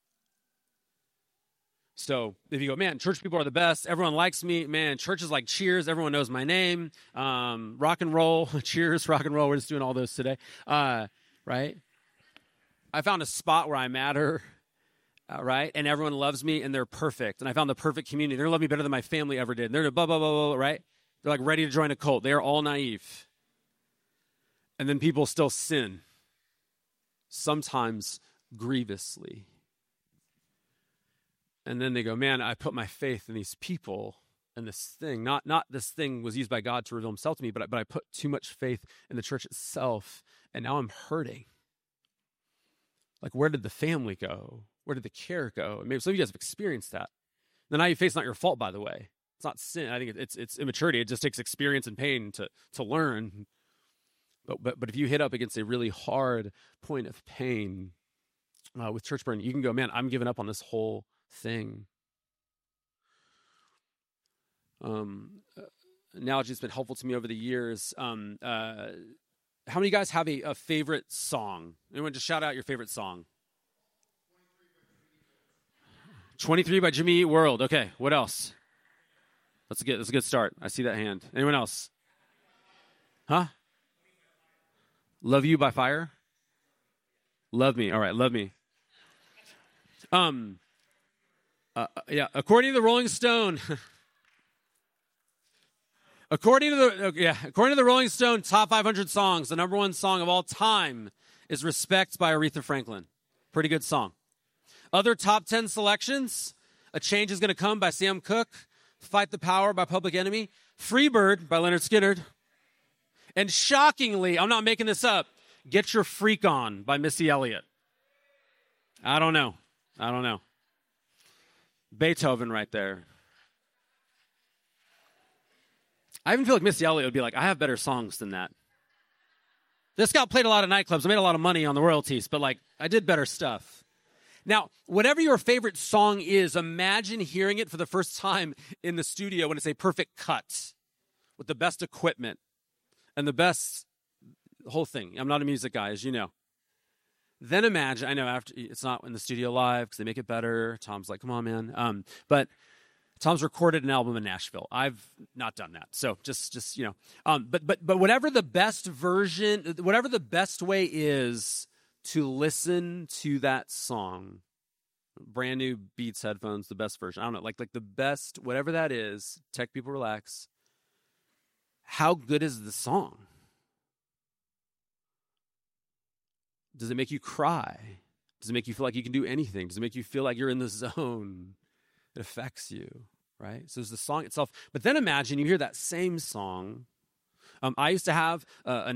So if you go, man, church people are the best, everyone likes me, man, church is like Cheers, everyone knows my name, rock and roll, Cheers, rock and roll, we're just doing all those today, right? I found a spot where I matter, right? And everyone loves me, and they're perfect. And I found the perfect community. They're going to love me better than my family ever did. And they're blah, blah, blah, blah, right? They're like ready to join a cult. They are all naive. And then people still sin, sometimes grievously. And then they go, man, I put my faith in these people and this thing. Not this thing was used by God to reveal himself to me, but I put too much faith in the church itself, and now I'm hurting. Like, where did the family go? Where did the care go? Maybe some of you guys have experienced that. The naive faith's not your fault, by the way. It's not sin. I think it's immaturity. It just takes experience and pain to learn. But if you hit up against a really hard point of pain with church burn, you can go, man, I'm giving up on this whole thing. Analogy has been helpful to me over the years. How many of you guys have a favorite song? Anyone just shout out your favorite song? 23 by Jimmy Eat World. Okay, what else? That's a good start. I see that hand. Anyone else? Huh? Love You by Fire? Love Me. All right, Love Me. Yeah, according to the Rolling Stone, according to the Rolling Stone top 500 songs, the number 1 song of all time is Respect by Aretha Franklin. Pretty good song. Other top 10 selections: A Change Is Gonna Come by Sam Cooke, Fight the Power by Public Enemy, Freebird by Lynyrd Skynyrd, and shockingly, I'm not making this up, Get Your Freak On by Missy Elliott. I don't know. Beethoven right there. I even feel like Missy Elliott would be like, I have better songs than that. This got played a lot of nightclubs. I made a lot of money on the royalties, but like, I did better stuff. Now, whatever your favorite song is, imagine hearing it for the first time in the studio when it's a perfect cut with the best equipment and the best whole thing. I'm not a music guy, as you know. Then imagine, I know after it's not in the studio live because they make it better. Tom's like, come on, man. But Tom's recorded an album in Nashville. I've not done that. So just you know. But whatever the best version, whatever the best way is to listen to that song, brand new Beats headphones, the best version. I don't know, like the best, whatever that is, tech people relax. How good is the song? Does it make you cry? Does it make you feel like you can do anything? Does it make you feel like you're in the zone? It affects you, right? So it's the song itself. But then imagine you hear that same song. I used to have a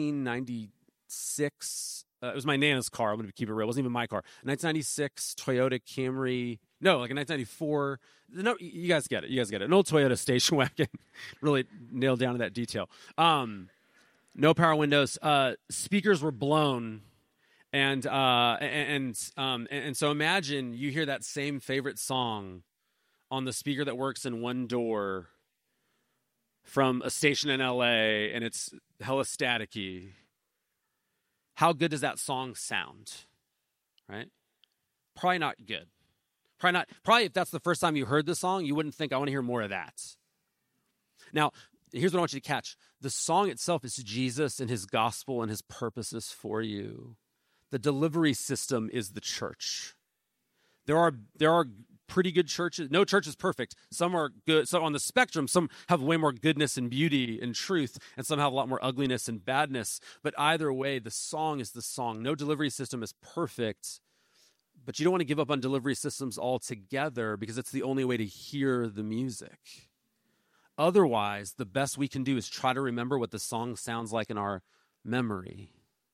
1996, it was my Nana's car. I'm going to keep it real. It wasn't even my car. A 1996 Toyota Camry. No, like a 1994. No, you guys get it. An old Toyota station wagon. Really nailed down to that detail. No power windows. Speakers were blown. And so imagine you hear that same favorite song on the speaker that works in one door from a station in LA, and it's hella staticky. How good does that song sound? Right? Probably not good. Probably if that's the first time you heard the song, you wouldn't think, I want to hear more of that. Now, here's what I want you to catch. The song itself is Jesus and his gospel and his purposes for you. The delivery system is the church. There are pretty good churches. No church is perfect. Some are good. So on the spectrum, some have way more goodness and beauty and truth, and some have a lot more ugliness and badness. But either way, the song is the song. No delivery system is perfect, but you don't want to give up on delivery systems altogether because it's the only way to hear the music. Otherwise, the best we can do is try to remember what the song sounds like in our memory.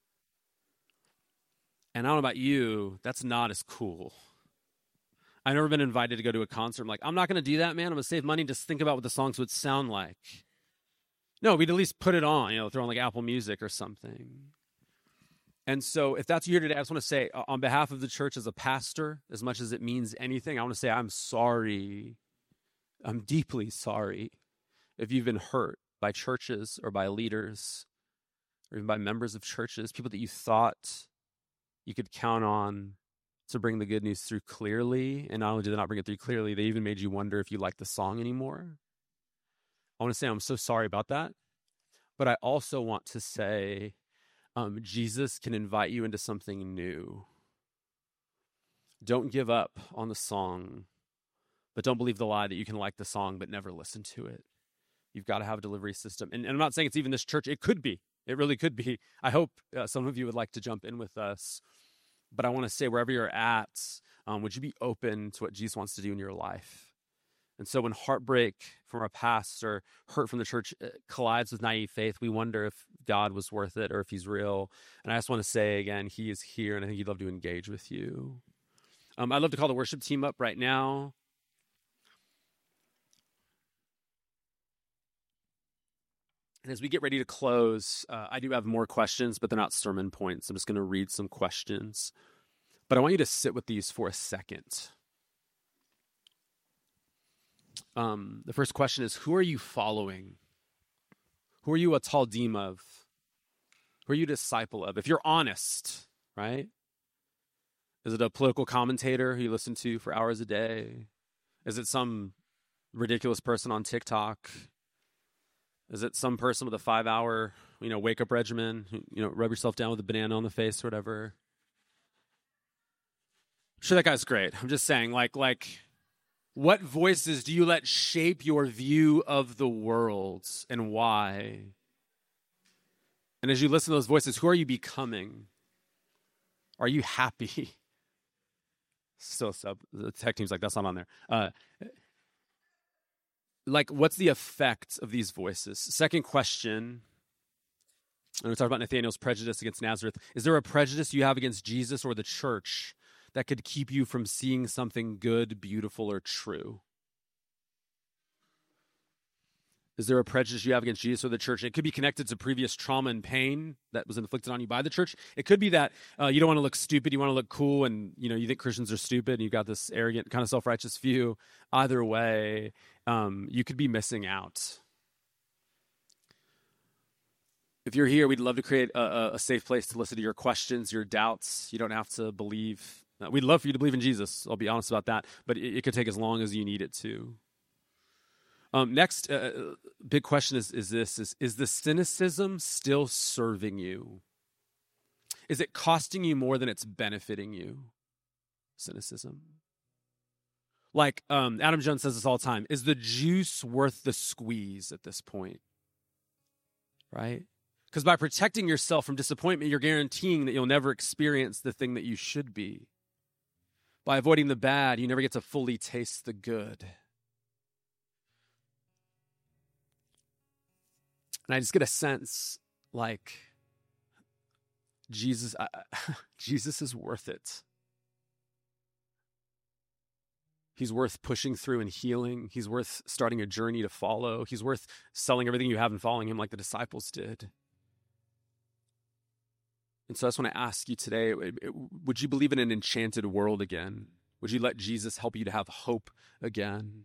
And I don't know about you, that's not as cool. I've never been invited to go to a concert. I'm like, I'm not going to do that, man. I'm going to save money and just think about what the songs would sound like. No, we'd at least put it on, throw on like Apple Music or something. And so if that's you here today, I just want to say on behalf of the church as a pastor, as much as it means anything, I want to say I'm sorry. I'm deeply sorry if you've been hurt by churches or by leaders or even by members of churches, people that you thought you could count on to bring the good news through clearly. And not only did they not bring it through clearly, they even made you wonder if you like the song anymore. I want to say I'm so sorry about that. But I also want to say Jesus can invite you into something new. Don't give up on the song, but don't believe the lie that you can like the song but never listen to it. You've got to have a delivery system. And I'm not saying it's even this church. It could be. It really could be. I hope some of you would like to jump in with us. But I want to say wherever you're at, would you be open to what Jesus wants to do in your life? And so when heartbreak from our past or hurt from the church collides with naive faith, we wonder if God was worth it or if he's real. And I just want to say again, he is here, and I think he'd love to engage with you. I'd love to call the worship team up right now. And as we get ready to close, I do have more questions, but they're not sermon points. I'm just going to read some questions. But I want you to sit with these for a second. The first question is, who are you following? Who are you a taldim of? Who are you a disciple of? If you're honest, right? Is it a political commentator who you listen to for hours a day? Is it some ridiculous person on TikTok? Is it some person with a 5-hour, wake-up regimen? Rub yourself down with a banana on the face or whatever. I'm sure that guy's great. I'm just saying, like, what voices do you let shape your view of the world and why? And as you listen to those voices, who are you becoming? Are you happy? Still, the tech team's like, that's not on there. What's the effect of these voices? Second question, and we talked about Nathanael's prejudice against Nazareth. Is there a prejudice you have against Jesus or the church that could keep you from seeing something good, beautiful, or true? Is there a prejudice you have against Jesus or the church? It could be connected to previous trauma and pain that was inflicted on you by the church. It could be that you don't want to look stupid, you want to look cool, and you think Christians are stupid, and you've got this arrogant, kind of self-righteous view. Either way, you could be missing out. If you're here, we'd love to create a safe place to listen to your questions, your doubts. You don't have to believe. We'd love for you to believe in Jesus. I'll be honest about that. But it could take as long as you need it to. Next big question is this. Is the cynicism still serving you? Is it costing you more than it's benefiting you? Cynicism. Like Adam Jones says this all the time. Is the juice worth the squeeze at this point? Right? Because by protecting yourself from disappointment, you're guaranteeing that you'll never experience the thing that you should be. By avoiding the bad, you never get to fully taste the good. And I just get a sense like Jesus is worth it. He's worth pushing through and healing. He's worth starting a journey to follow. He's worth selling everything you have and following him like the disciples did. And so I just want to ask you today, would you believe in an enchanted world again? Would you let Jesus help you to have hope again?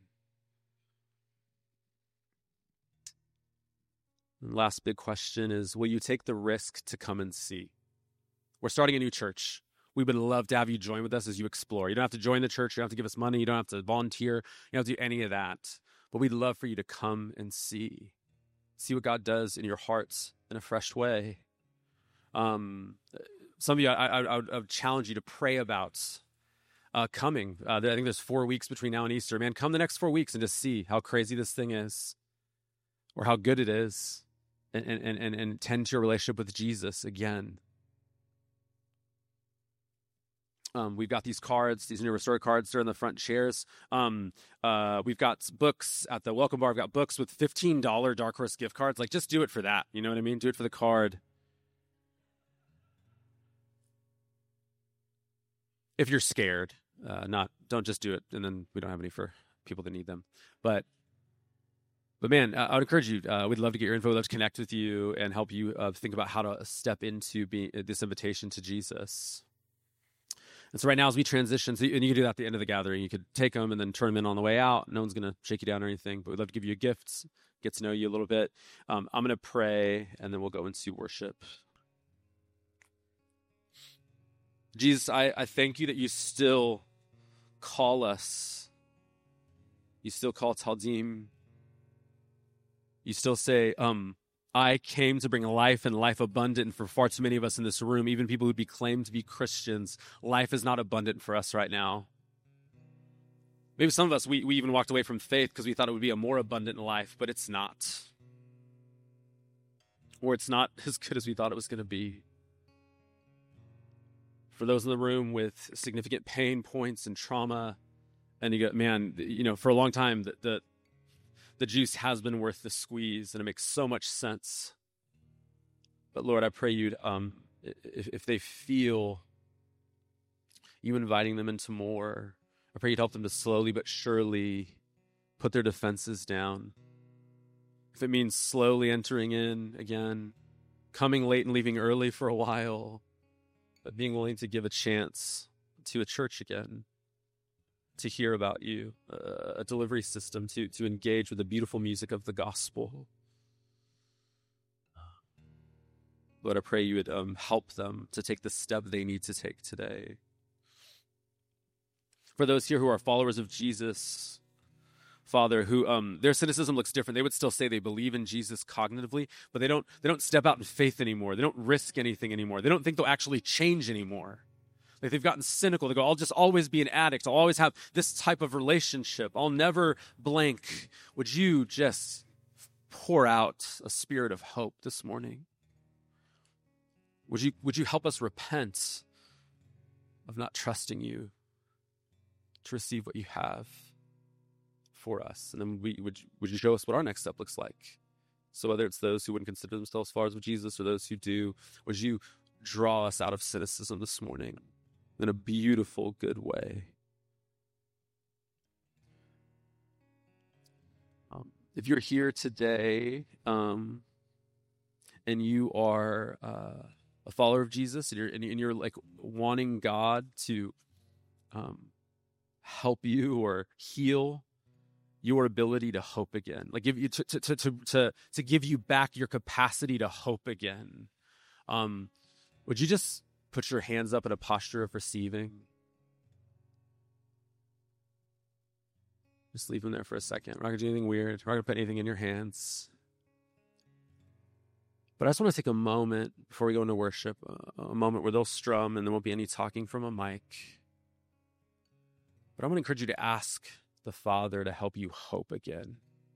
And last big question is, will you take the risk to come and see? We're starting a new church. We would love to have you join with us as you explore. You don't have to join the church. You don't have to give us money. You don't have to volunteer. You don't have to do any of that. But we'd love for you to come and see what God does in your hearts in a fresh way. Some of you, I would challenge you to pray about coming. I think there's 4 weeks between now and Easter. Man, come the next 4 weeks and just see how crazy this thing is or how good it is and tend to your relationship with Jesus again. We've got these cards, these new Restore cards. They're in the front chairs. We've got books at the welcome bar. I've got books with $15 Dark Horse gift cards. Like, just do it for that. You know what I mean? Do it for the card. If you're scared, don't just do it, and then we don't have any for people that need them. But But man, I would encourage you. We'd love to get your info. We'd love to connect with you and help you think about how to step into this invitation to Jesus. And so right now, as we transition, and you can do that at the end of the gathering. You could take them and then turn them in on the way out. No one's going to shake you down or anything, but we'd love to give you gifts, get to know you a little bit. I'm going to pray, and then we'll go into worship. Jesus, I thank you that you still call us. You still call Taldim. You still say, I came to bring life and life abundant. And for far too many of us in this room, even people who'd be claimed to be Christians, life is not abundant for us right now. Maybe some of us, we even walked away from faith because we thought it would be a more abundant life, but it's not. Or it's not as good as we thought it was going to be. For those in the room with significant pain points and trauma, and you go, man, for a long time, the juice has been worth the squeeze, and it makes so much sense. But Lord, I pray you'd, if they feel you inviting them into more, I pray you'd help them to slowly but surely put their defenses down. If it means slowly entering in again, coming late and leaving early for a while, but being willing to give a chance to a church again, to hear about you, a delivery system, to engage with the beautiful music of the gospel. Lord, I pray you would help them to take the step they need to take today. For those here who are followers of Jesus, Father, who their cynicism looks different. They would still say they believe in Jesus cognitively, but they don't step out in faith anymore. They don't risk anything anymore. They don't think they'll actually change anymore. Like they've gotten cynical. They go, I'll just always be an addict. I'll always have this type of relationship. I'll never blank. Would you just pour out a spirit of hope this morning? Would you help us repent of not trusting you to receive what you have for us? And then would you show us what our next step looks like? So whether it's those who wouldn't consider themselves followers of Jesus or those who do, would you draw us out of cynicism this morning in a beautiful, good way? If you're here today and you are a follower of Jesus and you're like wanting God to help you or heal your ability to hope again, like give you to give you back your capacity to hope again, would you just put your hands up in a posture of receiving? Just leave them there for a second. We're not going to do anything weird. We're not going to put anything in your hands. But I just want to take a moment before we go into worship, a moment where they'll strum and there won't be any talking from a mic. But I want to encourage you to ask the Father to help you hope again.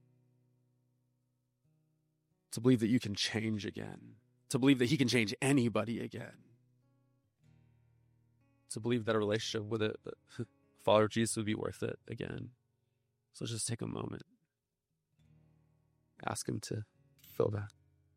To believe that you can change again. To believe that he can change anybody again. To believe that a relationship with a follower of Jesus would be worth it again. So let's just take a moment. Ask him to fill that.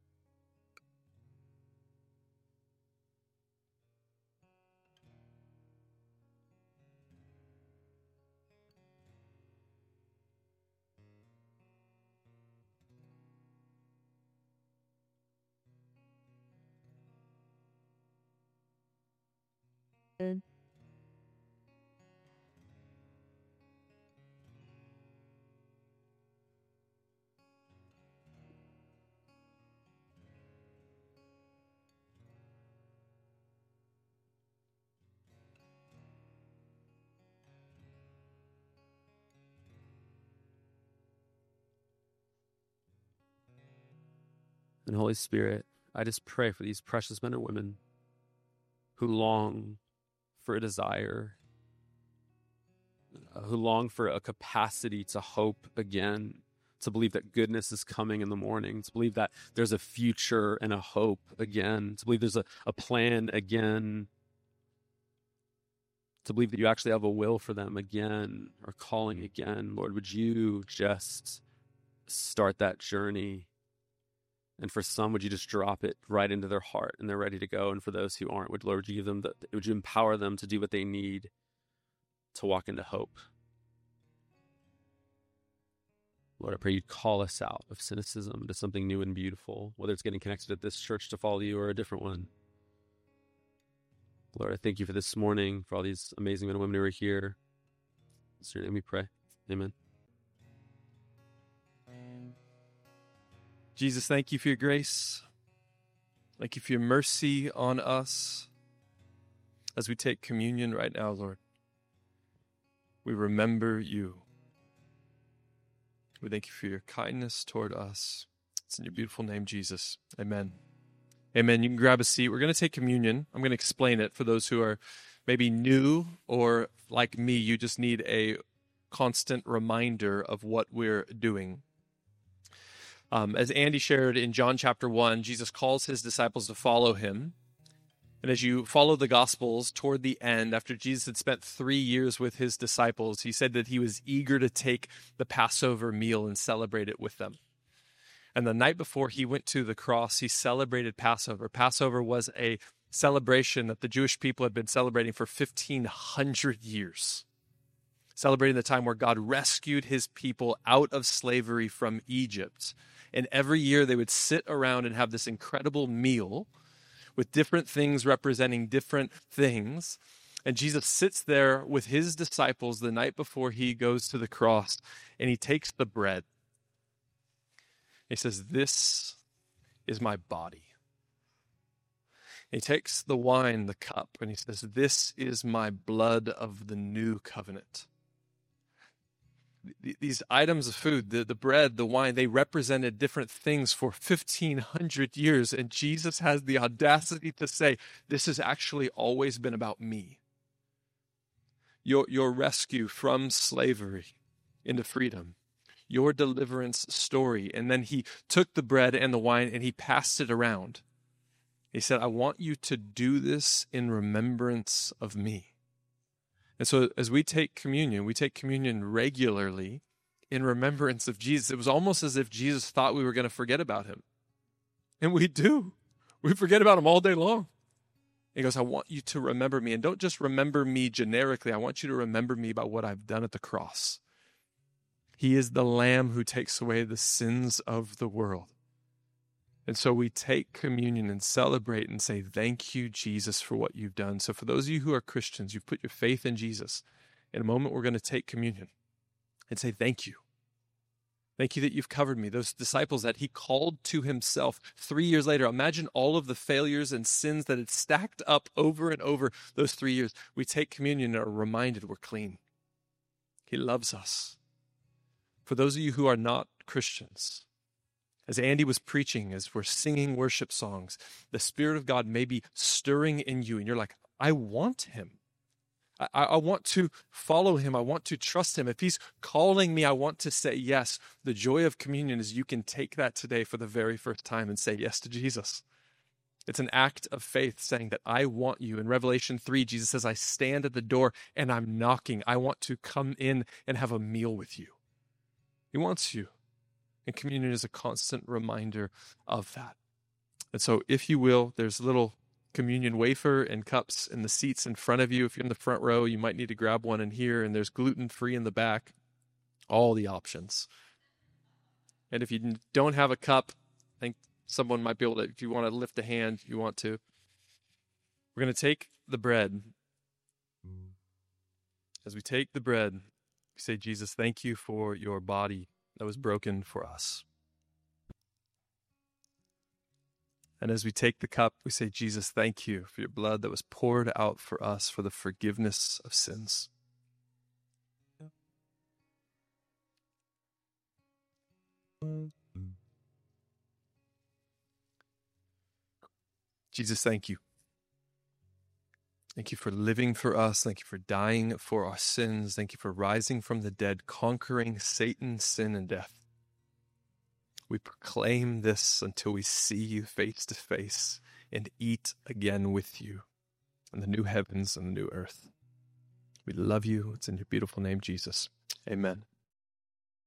Good. And Holy Spirit, I just pray for these precious men and women who long for a desire, who long for a capacity to hope again, to believe that goodness is coming in the morning, to believe that there's a future and a hope again, to believe there's a plan again, to believe that you actually have a will for them again or calling again. Lord, would you just start that journey? And for some, would you just drop it right into their heart and they're ready to go? And for those who aren't, would Lord, would you empower them to do what they need to walk into hope? Lord, I pray you'd call us out of cynicism to something new and beautiful, whether it's getting connected at this church to follow you or a different one. Lord, I thank you for this morning, for all these amazing men and women who are here. In your name we pray. Amen. Jesus, thank you for your grace. Thank you for your mercy on us. As we take communion right now, Lord, we remember you. We thank you for your kindness toward us. It's in your beautiful name, Jesus. Amen. Amen. You can grab a seat. We're going to take communion. I'm going to explain it for those who are maybe new or like me, you just need a constant reminder of what we're doing. As Andy shared in John chapter 1, Jesus calls his disciples to follow him. And as you follow the Gospels toward the end, after Jesus had spent 3 years with his disciples, he said that he was eager to take the Passover meal and celebrate it with them. And the night before he went to the cross, he celebrated Passover. Passover was a celebration that the Jewish people had been celebrating for 1,500 years, celebrating the time where God rescued his people out of slavery from Egypt. And every year they would sit around and have this incredible meal with different things representing different things. And Jesus sits there with his disciples the night before he goes to the cross, and he takes the bread. He says, "This is my body." He takes the wine, the cup, and he says, "This is my blood of the new covenant." These items of food, the bread, the wine, they represented different things for 1,500 years. And Jesus has the audacity to say, this has actually always been about me. Your rescue from slavery into freedom, your deliverance story. And then he took the bread and the wine and he passed it around. He said, I want you to do this in remembrance of me. And so as we take communion regularly in remembrance of Jesus. It was almost as if Jesus thought we were going to forget about him. And we do. We forget about him all day long. He goes, I want you to remember me. And don't just remember me generically. I want you to remember me by what I've done at the cross. He is the Lamb who takes away the sins of the world. And so we take communion and celebrate and say, thank you, Jesus, for what you've done. So for those of you who are Christians, you've put your faith in Jesus. In a moment, we're going to take communion and say, thank you. Thank you that you've covered me. Those disciples that he called to himself 3 years later. Imagine all of the failures and sins that had stacked up over and over those 3 years. We take communion and are reminded we're clean. He loves us. For those of you who are not Christians, as Andy was preaching, as we're singing worship songs, the Spirit of God may be stirring in you, and you're like, I want him. I want to follow him. I want to trust him. If he's calling me, I want to say yes. The joy of communion is you can take that today for the very first time and say yes to Jesus. It's an act of faith saying that I want you. In Revelation 3, Jesus says, I stand at the door and I'm knocking. I want to come in and have a meal with you. He wants you. And communion is a constant reminder of that. And so if you will, there's a little communion wafer and cups in the seats in front of you. If you're in the front row, you might need to grab one in here, and there's gluten-free in the back. All the options. And if you don't have a cup, I think someone might be able to, if you want to lift a hand, you want to. We're going to take the bread. As we take the bread, we say, Jesus, thank you for your body that was broken for us. And as we take the cup, we say, Jesus, thank you for your blood that was poured out for us for the forgiveness of sins. Jesus, thank you. Thank you for living for us. Thank you for dying for our sins. Thank you for rising from the dead, conquering Satan, sin, and death. We proclaim this until we see you face to face and eat again with you in the new heavens and the new earth. We love you. It's in your beautiful name, Jesus. Amen.